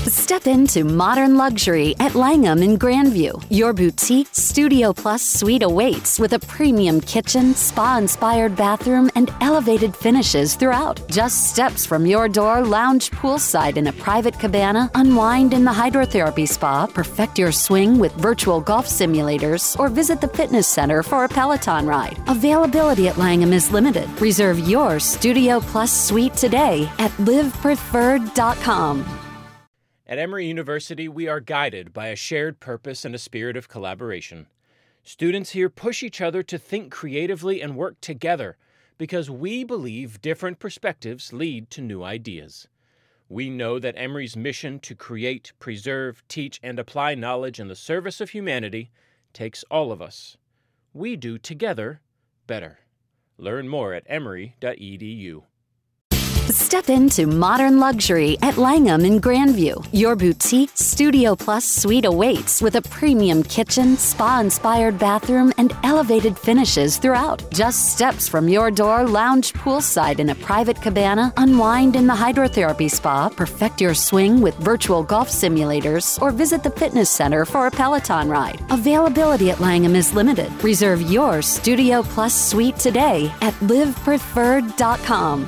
Step into modern luxury at Langham in Grandview. Your boutique Studio Plus suite awaits with a premium kitchen, spa-inspired bathroom, and elevated finishes throughout. Just steps from your door, lounge poolside in a private cabana, unwind in the hydrotherapy spa, perfect your swing with virtual golf simulators, or visit the fitness center for a Peloton ride. Availability at Langham is limited. Reserve your Studio Plus suite today at livepreferred.com. At Emory University, we are guided by a shared purpose and a spirit of collaboration. Students here push each other to think creatively and work together because we believe different perspectives lead to new ideas. We know that Emory's mission to create, preserve, teach, and apply knowledge in the service of humanity takes all of us. We do together better. Learn more at emory.edu. Step into modern luxury at Langham in Grandview. Your boutique Studio Plus suite awaits with a premium kitchen, spa-inspired bathroom, and elevated finishes throughout. Just steps from your door, lounge poolside in a private cabana, unwind in the hydrotherapy spa, perfect your swing with virtual golf simulators, or visit the fitness center for a Peloton ride. Availability at Langham is limited. Reserve your Studio Plus suite today at livepreferred.com.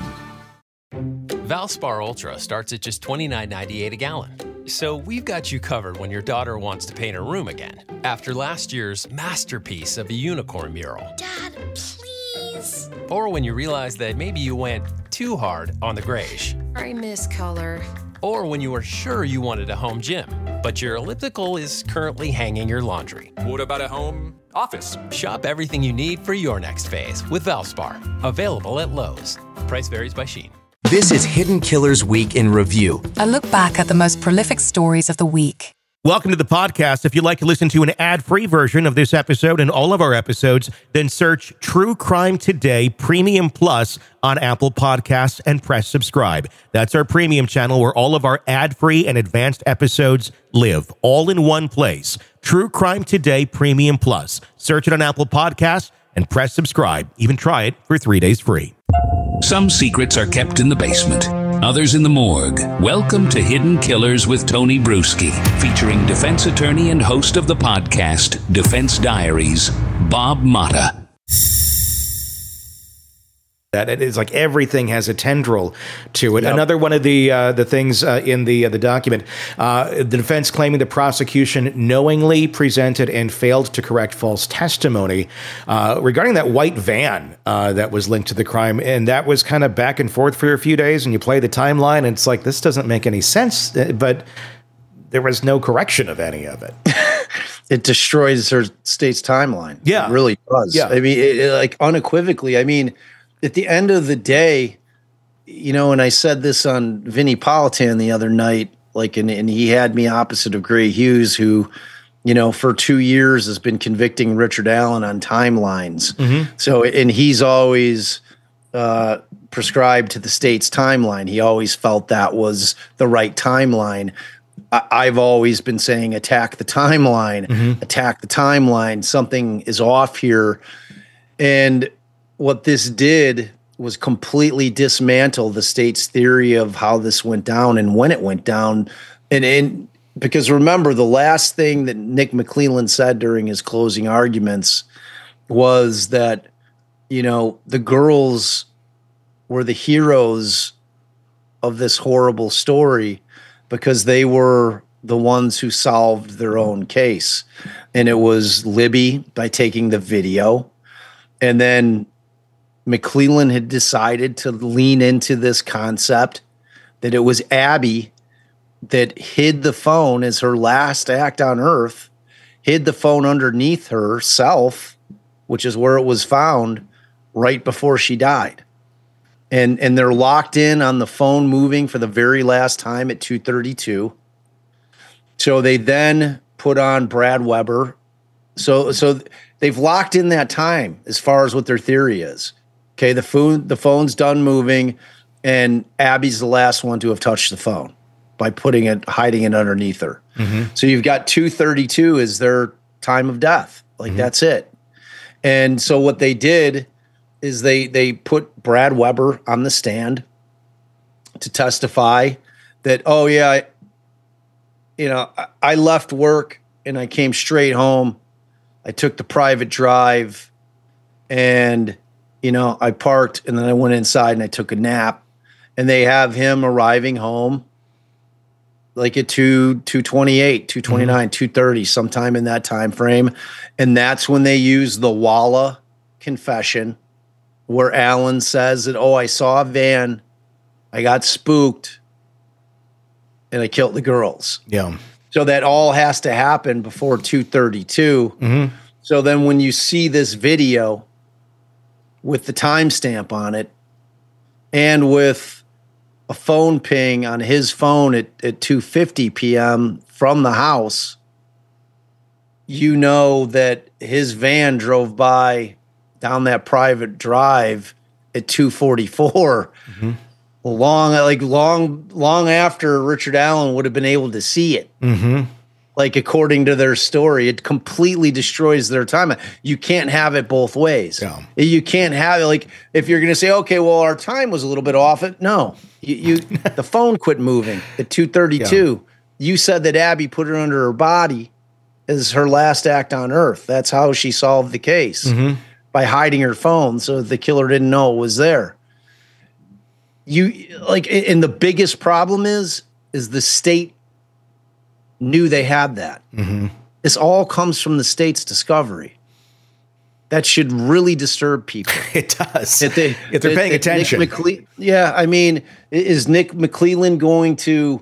Valspar Ultra starts at just $29.98 a gallon. So we've got you covered when your daughter wants to paint her room again after last year's masterpiece of a unicorn mural. Dad, please. Or when you realize that maybe you went too hard on the grayish. I miss color. Or when you were sure you wanted a home gym, but your elliptical is currently hanging your laundry. What about a home office? Shop everything you need for your next phase with Valspar. Available at Lowe's. Price varies by Shein. This is Hidden Killers Week in Review. A look back at the most prolific stories of the week. Welcome to the podcast. If you'd like to listen to an ad-free version of this episode and all of our episodes, then search True Crime Today Premium Plus on Apple Podcasts and press subscribe. That's our premium channel where all of our ad-free and advanced episodes live, all in one place. True Crime Today Premium Plus. Search it on Apple Podcasts and press subscribe. Even try it for 3 days free. Some secrets are kept in the basement, others in the morgue. Welcome to Hidden Killers with Tony Bruschi, featuring defense attorney and host of the podcast, Defense Diaries, Bob Motta. That it is like everything has a tendril to it. Yep. Another one of the things in the document, the defense claiming the prosecution knowingly presented and failed to correct false testimony regarding that white van that was linked to the crime, and that was kind of back and forth for a few days. And you play the timeline, and it's like this doesn't make any sense, but there was no correction of any of it. It destroys her state's timeline. Yeah, it really does. Yeah, I mean, it, like unequivocally. I mean. At the end of the day, you know, and I said this on Vinnie Politan the other night, like, and he had me opposite of Gray Hughes, who, you know, for 2 years has been convicting Richard Allen on timelines. Mm-hmm. So, and he's always prescribed to the state's timeline. He always felt that was the right timeline. I've always been saying, attack the timeline, attack the timeline. Something is off here. And what this did was completely dismantle the state's theory of how this went down and when it went down. And because remember, the last thing that Nick McClelland said during his closing arguments was that, you know, the girls were the heroes of this horrible story because they were the ones who solved their own case. And it was Libby by taking the video. And then McClelland had decided to lean into this concept that it was Abby that hid the phone as her last act on Earth, hid the phone underneath herself, which is where it was found right before she died. And they're locked in on the phone moving for the very last time at 2:32. So they then put on Brad Weber. So they've locked in that time as far as what their theory is. Okay, the phone's done moving, and Abby's the last one to have touched the phone by hiding it underneath her. Mm-hmm. So you've got 2:32 as their time of death. Like, that's it. And so what they did is they put Brad Weber on the stand to testify that, oh yeah, I left work and I came straight home. I took the private drive and, I parked and then I went inside and I took a nap, and they have him arriving home like at 2:28, 2:29, 2:30, sometime in that time frame. And that's when they use the Walla confession where Alan says that, I saw a van, I got spooked, and I killed the girls. Yeah. So that all has to happen before 2:32. Mm-hmm. So then when you see this video with the timestamp on it and with a phone ping on his phone at 2:50 p.m. from the house, you know that his van drove by down that private drive at 2:44. Mm-hmm. Long after Richard Allen would have been able to see it. Mm-hmm. Like, according to their story, it completely destroys their time. You can't have it both ways. Yeah. You can't have it. Like, if you're going to say, okay, well, our time was a little bit off, the phone quit moving at 2:32. Yeah. You said that Abby put it under her body as her last act on Earth. That's how she solved the case, by hiding her phone so the killer didn't know it was there. And the biggest problem is the state knew they had that. Mm-hmm. This all comes from the state's discovery. That should really disturb people. It does. If they're paying attention. Is Nick McClelland going to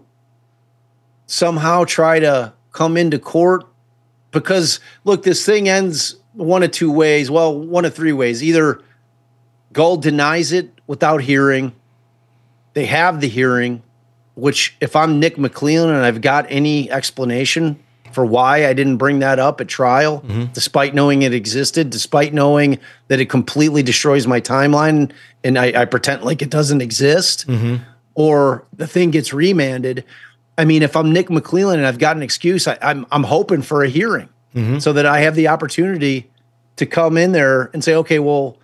somehow try to come into court? Because, look, this thing ends one of two ways. Well, one of three ways. Either Gold denies it without hearing. They have the hearing, which, if I'm Nick McClelland and I've got any explanation for why I didn't bring that up at trial, despite knowing it existed, despite knowing that it completely destroys my timeline, and I pretend like it doesn't exist, or the thing gets remanded. I mean, if I'm Nick McClelland and I've got an excuse, I'm hoping for a hearing so that I have the opportunity to come in there and say, okay, well,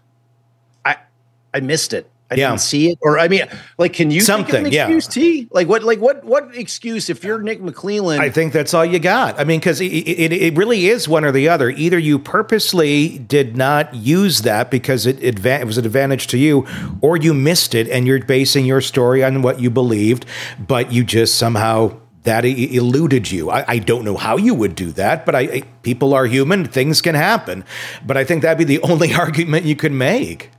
I missed it. I didn't see it. Or, can you think of an excuse, T? What excuse if you're Nick McClelland? I think that's all you got. I mean, because it really is one or the other. Either you purposely did not use that because it was an advantage to you, or you missed it and you're basing your story on what you believed, but you just somehow that eluded you. I don't know how you would do that, but people are human. Things can happen. But I think that'd be the only argument you could make.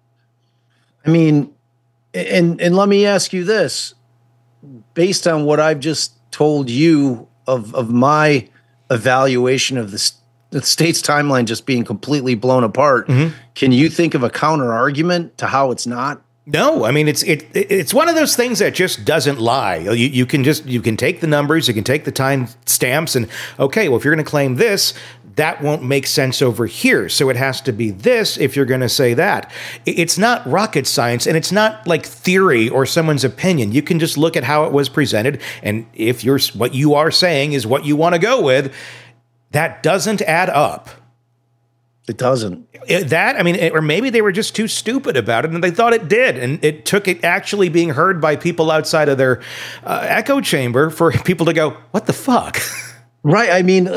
I mean, and let me ask you this, based on what I've just told you of my evaluation of the state's timeline just being completely blown apart, can you think of a counter argument to how it's not? No, I mean, it's one of those things that just doesn't lie. You can take the numbers, you can take the time stamps, and okay, well, if you're going to claim this, that won't make sense over here. So it has to be this if you're going to say that. It's not rocket science, and it's not like theory or someone's opinion. You can just look at how it was presented, and if what you are saying is what you want to go with, that doesn't add up. It doesn't. Or maybe they were just too stupid about it and they thought it did. And it took it actually being heard by people outside of their echo chamber for people to go, what the fuck? Right. I mean,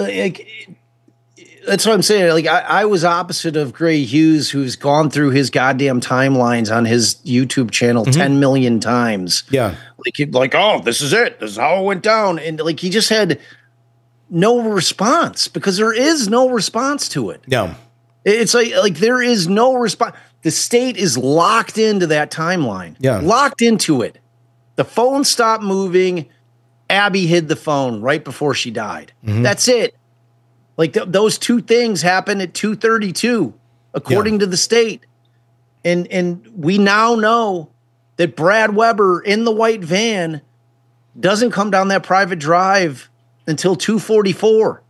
that's what I'm saying. I was opposite of Gray Hughes, who's gone through his goddamn timelines on his YouTube channel 10 million times. Yeah. Oh, this is it. This is how it went down. And he just had no response because there is no response to it. No. It's like there is no response. The state is locked into that timeline. Yeah. Locked into it. The phone stopped moving. Abby hid the phone right before she died. That's it. Those two things happened at 2:32, according to the state. And we now know that Brad Weber in the white van doesn't come down that private drive until 2:44.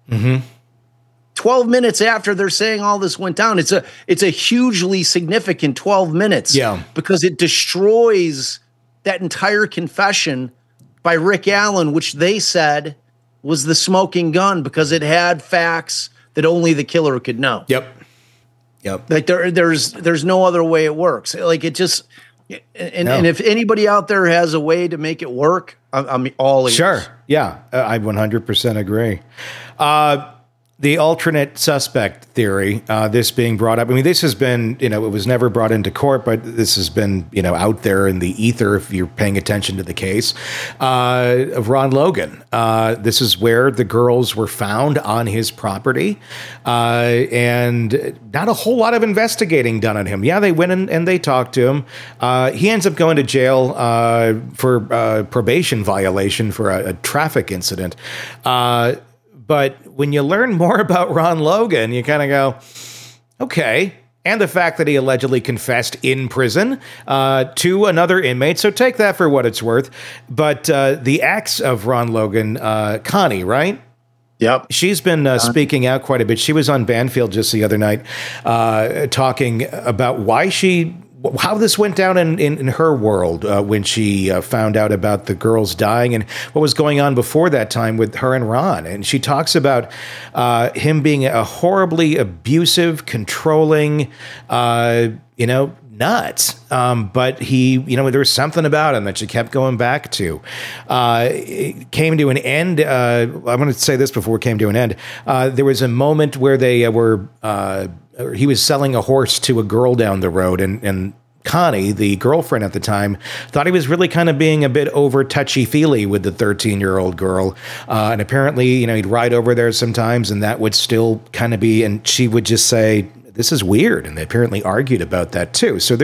12 minutes after they're saying all this went down. It's a hugely significant 12 minutes. Yeah. Because it destroys that entire confession by Rick Allen, which they said was the smoking gun because it had facts that only the killer could know. Yep. There's no other way it works. And if anybody out there has a way to make it work, I'm all ears. Sure. Yeah, I 100% agree. The alternate suspect theory, this being brought up. I mean, this has been, it was never brought into court, but this has been, out there in the ether if you're paying attention to the case of Ron Logan. This is where the girls were found on his property, and not a whole lot of investigating done on him. Yeah, they went in and they talked to him. He ends up going to jail for probation violation for a traffic incident. But when you learn more about Ron Logan, you kind of go, okay. And the fact that he allegedly confessed in prison to another inmate. So take that for what it's worth. But the ex of Ron Logan, Connie, right? Yep. She's been speaking out quite a bit. She was on Banfield just the other night talking about how this went down in her world when she found out about the girls dying and what was going on before that time with her and Ron. And she talks about him being a horribly abusive, controlling, nuts. But he, there was something about him that she kept going back to. It came to an end. I'm going to say this before it came to an end. There was a moment where they he was selling a horse to a girl down the road, and Connie, the girlfriend at the time, thought he was really kind of being a bit over touchy-feely with the 13-year-old girl. And apparently, he'd ride over there sometimes, and that would still kind of be, and she would just say, this is weird. And they apparently argued about that too. So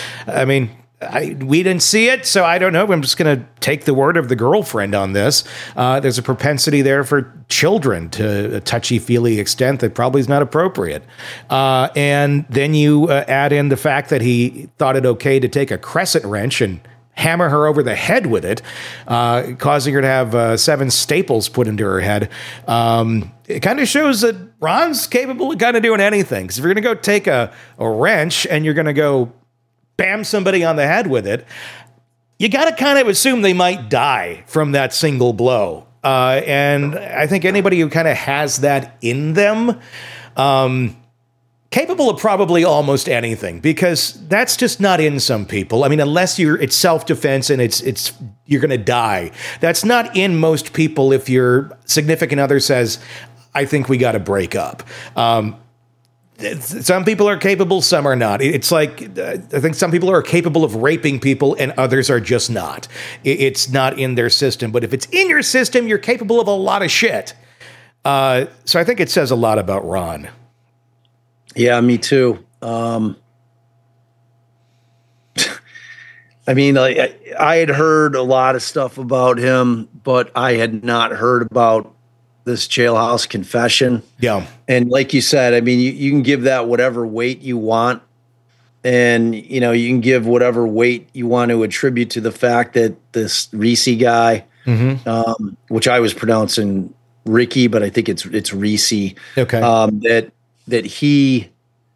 we didn't see it, so I don't know. I'm just going to take the word of the girlfriend on this. There's a propensity there for children to a touchy-feely extent that probably is not appropriate. And then you add in the fact that he thought it okay to take a crescent wrench and hammer her over the head with it, causing her to have 7 staples put into her head. It kind of shows that Ron's capable of kind of doing anything. Because if you're going to go take a wrench and you're going to go bam somebody on the head with it, you got to kind of assume they might die from that single blow. And I think anybody who kind of has that in them, capable of probably almost anything, because that's just not in some people. I mean, unless it's self-defense and it's you're going to die. That's not in most people. If your significant other says, I think we got to break up. Some people are capable, some are not. It's like, I think some people are capable of raping people and others are just not. It's not in their system. But if it's in your system, you're capable of a lot of shit. So I think it says a lot about Ron. Yeah, me too. I had heard a lot of stuff about him, but I had not heard about this jailhouse confession. Yeah. And like you said, you can give that whatever weight you want. And, you can give whatever weight you want to attribute to the fact that this Reese guy, which I was pronouncing Ricky, but I think it's Reese. Okay. That he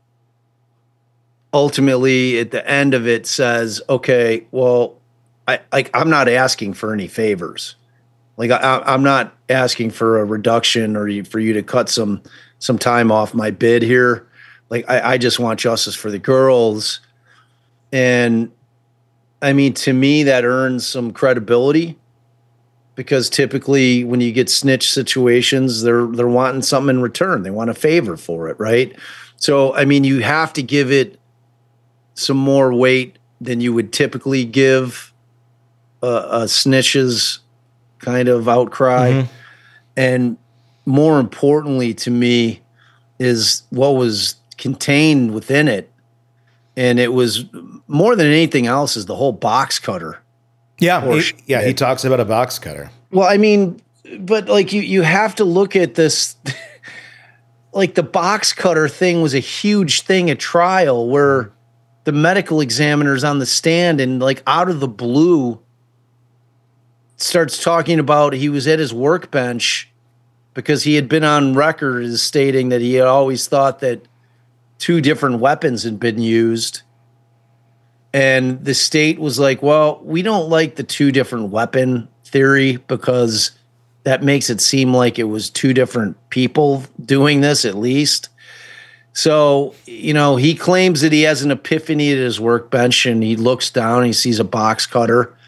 ultimately at the end of it says, okay, well, I'm not asking for any favors. Like I'm not asking for a reduction or for you to cut some time off my bid here. Like I just want justice for the girls. And to me, that earns some credibility, because typically when you get snitch situations, they're wanting something in return. They want a favor for it, right? So, you have to give it some more weight than you would typically give a snitch's kind of outcry. And more importantly to me is what was contained within it. And it was more than anything else is the whole box cutter. Yeah. He talks about a box cutter. Well, but like you have to look at this, like the box cutter thing was a huge thing at trial where the medical examiner's on the stand and like out of the blue starts talking about he was at his workbench because he had been on record as stating that he had always thought that 2 different weapons had been used. And the state was like, well, we don't like the 2 different weapon theory because that makes it seem like it was 2 different people doing this at least. So, he claims that he has an epiphany at his workbench and he looks down and he sees a box cutter.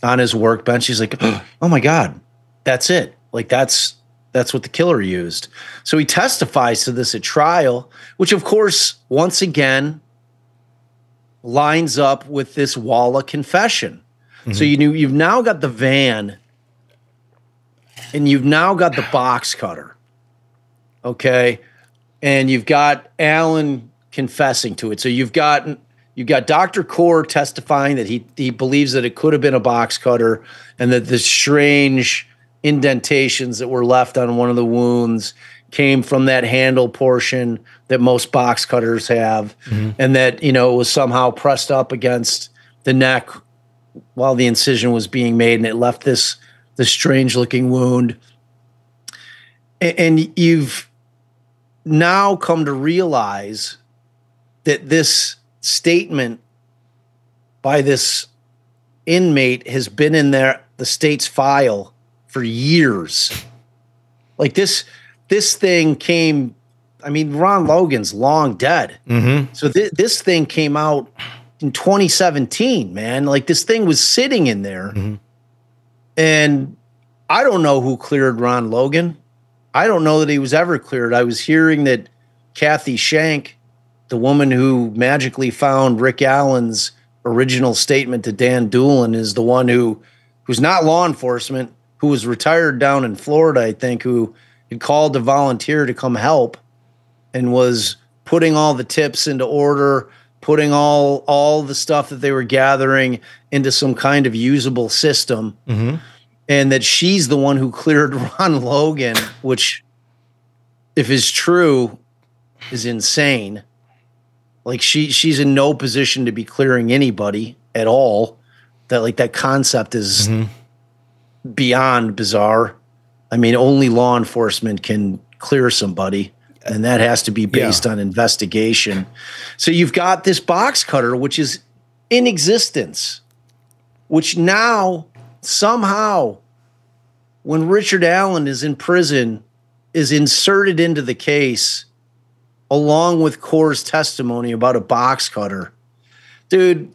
on his workbench. He's like, oh my God, that's it. Like that's what the killer used. So he testifies to this at trial, which of course, once again, lines up with this Walla confession. Mm-hmm. So you've now got the van and you've now got the box cutter. Okay. And you've got Allen confessing to it. So you've got Dr. Core testifying that he believes that it could have been a box cutter and that the strange indentations that were left on one of the wounds came from that handle portion that most box cutters have, and that, it was somehow pressed up against the neck while the incision was being made, and it left this strange looking wound. And you've now come to realize that this statement by this inmate has been in the state's file for years. Like this thing came, Ron Logan's long dead. Mm-hmm. So this thing came out in 2017, man. Like this thing was sitting in there. Mm-hmm. And I don't know who cleared Ron Logan. I don't know that he was ever cleared. I was hearing that Kathy Shank, the woman who magically found Rick Allen's original statement to Dan Doolin, is the one who's not law enforcement, who was retired down in Florida, I think, who had called to volunteer to come help and was putting all the tips into order, putting all the stuff that they were gathering into some kind of usable system. Mm-hmm. And that she's the one who cleared Ron Logan, which, if is true, is insane. Like she's in no position to be clearing anybody at all. That concept is beyond bizarre. Only law enforcement can clear somebody, and that has to be based on investigation. So you've got this box cutter, which is in existence, which now somehow, when Richard Allen is in prison, is inserted into the case along with Core's testimony about a box cutter. Dude,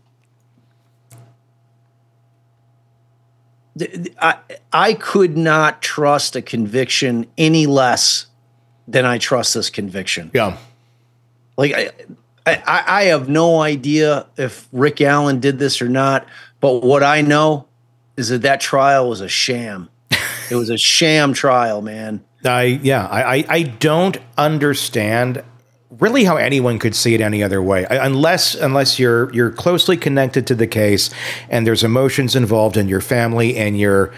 I could not trust a conviction any less than I trust this conviction. Yeah. Like, I have no idea if Rick Allen did this or not, but what I know is that trial was a sham. It was a sham trial, man. I don't understand really how anyone could see it any other way, unless you're closely connected to the case and there's emotions involved in your family and you're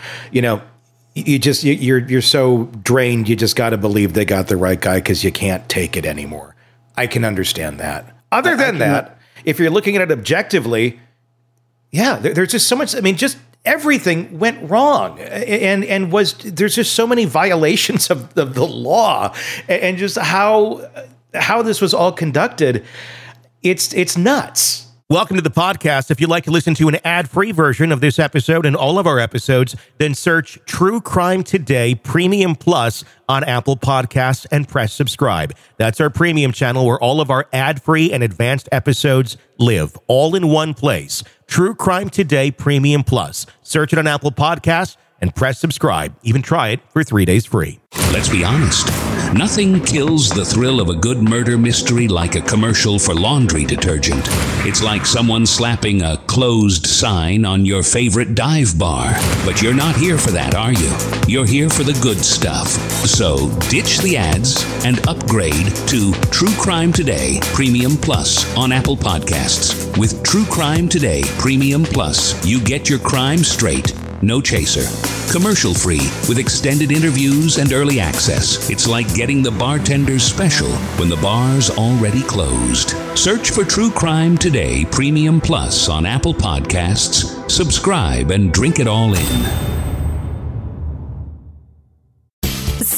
so drained, you just got to believe they got the right guy because you can't take it anymore. I can understand that. Other than that, if you're looking at it objectively, there's just so much. Just everything went wrong, and there's just so many violations of the law, and just how this was all conducted. It's nuts. Welcome to the podcast. If you'd like to listen to an ad-free version of this episode and all of our episodes, then search True Crime Today Premium Plus on Apple Podcasts and press subscribe. That's our premium channel where all of our ad-free and advanced episodes live, all in one place. True Crime Today Premium Plus. Search it on Apple Podcasts and press subscribe. Even try it for 3 days free. Let's be honest. Nothing kills the thrill of a good murder mystery like a commercial for laundry detergent. It's like someone slapping a closed sign on your favorite dive bar. But you're not here for that, are you? You're here for the good stuff. So ditch the ads and upgrade to True Crime Today Premium Plus on Apple Podcasts. With True Crime Today Premium Plus, you get your crime straight. No chaser. Commercial free with extended interviews and early access. It's like getting the bartender's special when the bar's already closed. Search for True Crime Today Premium Plus on Apple Podcasts. Subscribe and drink it all in.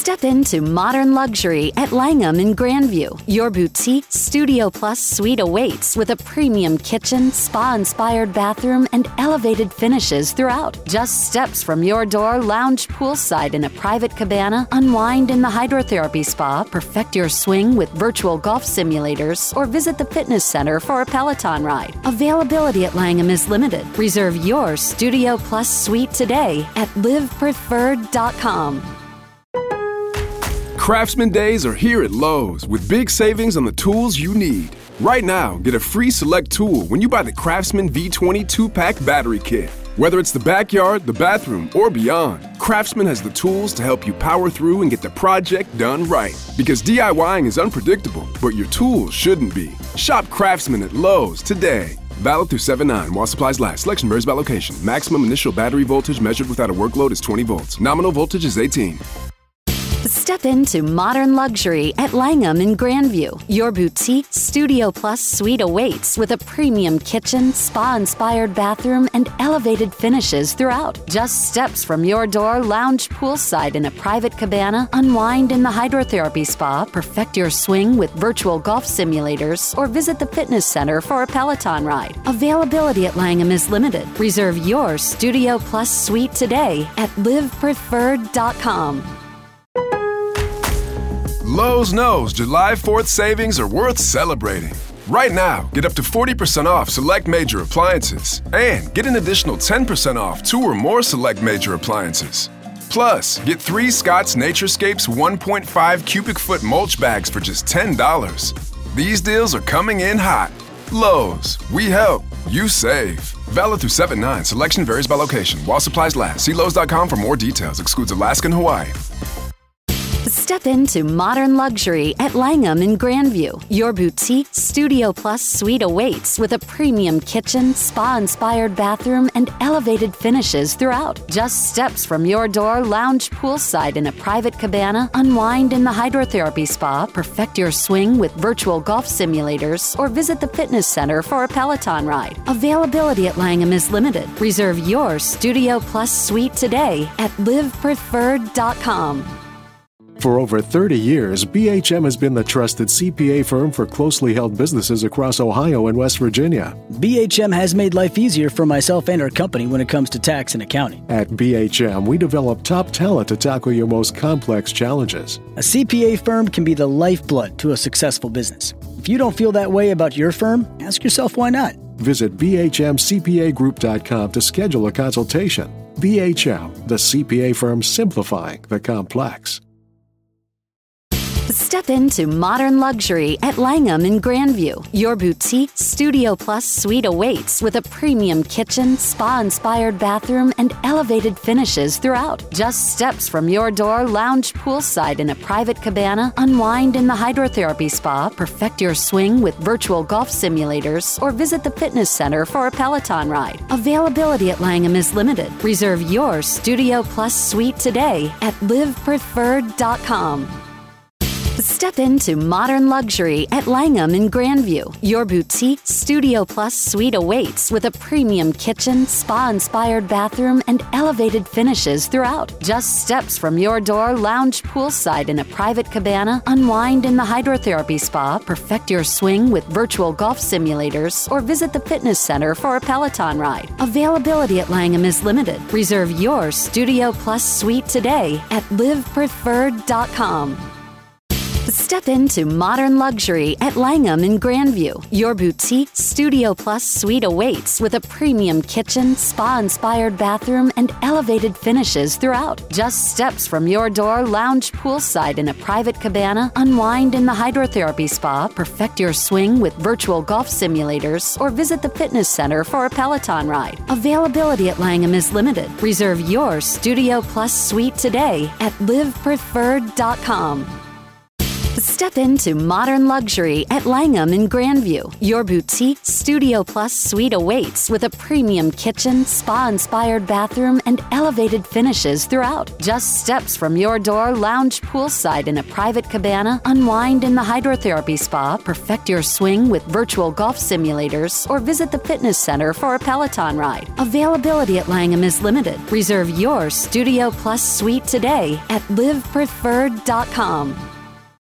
Step into modern luxury at Langham in Grandview. Your boutique Studio Plus suite awaits with a premium kitchen, spa-inspired bathroom, and elevated finishes throughout. Just steps from your door, lounge poolside in a private cabana, unwind in the hydrotherapy spa, perfect your swing with virtual golf simulators, or visit the fitness center for a Peloton ride. Availability at Langham is limited. Reserve your Studio Plus suite today at livepreferred.com. Craftsman Days are here at Lowe's with big savings on the tools you need. Right now, get a free select tool when you buy the Craftsman V20 2-pack battery kit. Whether it's the backyard, the bathroom, or beyond, Craftsman has the tools to help you power through and get the project done right. Because DIYing is unpredictable, but your tools shouldn't be. Shop Craftsman at Lowe's today. Valid through 7/9 while supplies last. Selection varies by location. Maximum initial battery voltage measured without a workload is 20 volts. Nominal voltage is 18. Step into modern luxury at Langham in Grandview. Your boutique Studio Plus suite awaits with a premium kitchen, spa-inspired bathroom, and elevated finishes throughout. Just steps from your door, lounge poolside in a private cabana, unwind in the hydrotherapy spa, perfect your swing with virtual golf simulators, or visit the fitness center for a Peloton ride. Availability at Langham is limited. Reserve your Studio Plus suite today at livepreferred.com. Lowe's knows July 4th savings are worth celebrating. Right now, get up to 40% off select major appliances and get an additional 10% off 2 or more select major appliances. Plus, get 3 Scott's Naturescapes 1.5 cubic foot mulch bags for just $10. These deals are coming in hot. Lowe's, we help, you save. Valid through 7/9. Selection varies by location. While supplies last. See Lowe's.com for more details. Excludes Alaska and Hawaii. Step into modern luxury at Langham in Grandview. Your boutique Studio Plus suite awaits with a premium kitchen, spa-inspired bathroom, and elevated finishes throughout. Just steps from your door, lounge poolside in a private cabana, unwind in the hydrotherapy spa, perfect your swing with virtual golf simulators, or visit the fitness center for a Peloton ride. Availability at Langham is limited. Reserve your Studio Plus suite today at livepreferred.com. For over 30 years, BHM has been the trusted CPA firm for closely held businesses across Ohio and West Virginia. BHM has made life easier for myself and our company when it comes to tax and accounting. At BHM, we develop top talent to tackle your most complex challenges. A CPA firm can be the lifeblood to a successful business. If you don't feel that way about your firm, ask yourself why not. Visit bhmcpagroup.com to schedule a consultation. BHM, the CPA firm simplifying the complex. Step into modern luxury at Langham in Grandview. Your boutique Studio Plus suite awaits with a premium kitchen, spa-inspired bathroom, and elevated finishes throughout. Just steps from your door, lounge poolside in a private cabana, unwind in the hydrotherapy spa, perfect your swing with virtual golf simulators, or visit the fitness center for a Peloton ride. Availability at Langham is limited. Reserve your Studio Plus suite today at livepreferred.com. Step into modern luxury at Langham in Grandview. Your boutique Studio Plus suite awaits with a premium kitchen, spa-inspired bathroom, and elevated finishes throughout. Just steps from your door, lounge poolside in a private cabana, unwind in the hydrotherapy spa, perfect your swing with virtual golf simulators, or visit the fitness center for a Peloton ride. Availability at Langham is limited. Reserve your Studio Plus suite today at livepreferred.com. Step into modern luxury at Langham in Grandview. Your boutique Studio Plus suite awaits with a premium kitchen, spa-inspired bathroom, and elevated finishes throughout. Just steps from your door, lounge poolside in a private cabana, unwind in the hydrotherapy spa, perfect your swing with virtual golf simulators, or visit the fitness center for a Peloton ride. Availability at Langham is limited. Reserve your Studio Plus suite today at livepreferred.com. Step into modern luxury at Langham in Grandview. Your boutique Studio Plus suite awaits with a premium kitchen, spa-inspired bathroom, and elevated finishes throughout. Just steps from your door, lounge poolside in a private cabana, unwind in the hydrotherapy spa, perfect your swing with virtual golf simulators, or visit the fitness center for a Peloton ride. Availability at Langham is limited. Reserve your Studio Plus suite today at livepreferred.com.